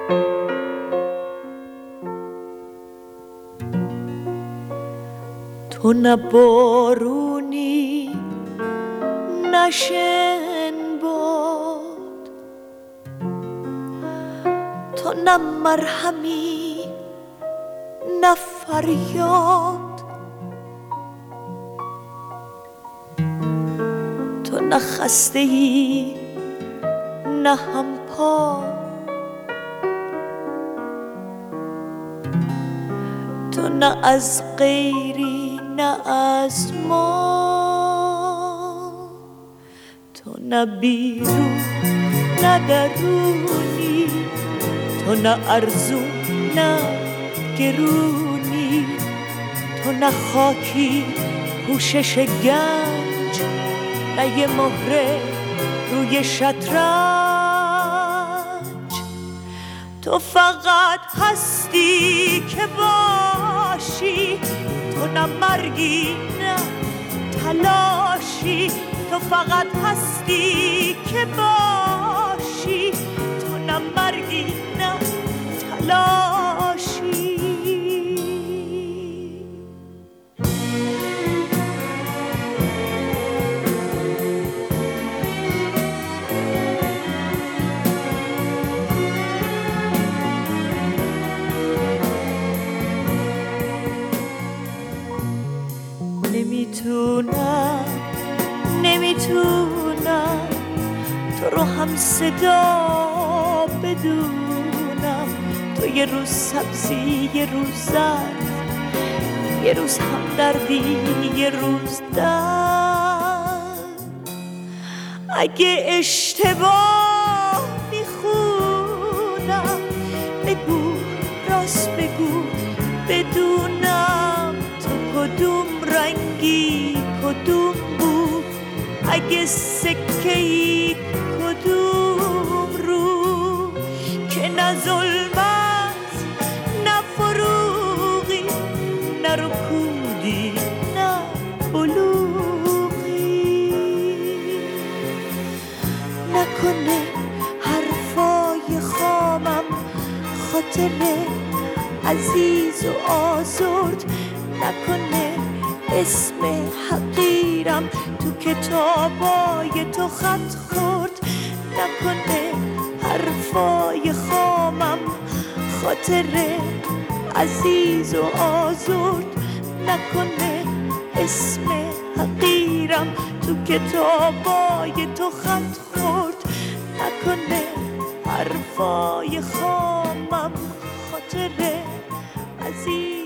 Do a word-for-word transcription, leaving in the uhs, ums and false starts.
تو نه بارونی نه شن باد، تو نه مرهمی نه فریاد، تو نه خسته ای نه همپا، تو نه از غیری نه از ما، تو نه بیرون نه درونی، تو نه ارزون نه گرونی، تو نه خاکی پوشش گنج نه یه مهره روی شطرنج، تو فقط هستی که باشی، تو نه مرگی نه تلاشی، تو فقط هستی که باشی، تو نه مرگی نه تلاشی. نمیتونم نمیتونم تو رو هم صدا بدونم، تو یه روز سبزی یه روز زرد، یه روز همدردی یه روز درد. اگه اشتباه میخونم بگو، راست بگو بدونم تو کدوم رنگی کدوم بود، اگه سکه‌ای کدوم رو، که نه ظلمت نه فروغی نه رکودی نه بلوغی. نکنه حرفای خامم خاطر عزیز و آزرد، نکنه اسم حقیرم تو کتابای تو خط خورد، نکنه حرفای خامم خاطر عزیز و آزرد، نکنه اسم حقیرم تو کتابای تو خط خورد، نکنه حرفای خامم خاطر عزیز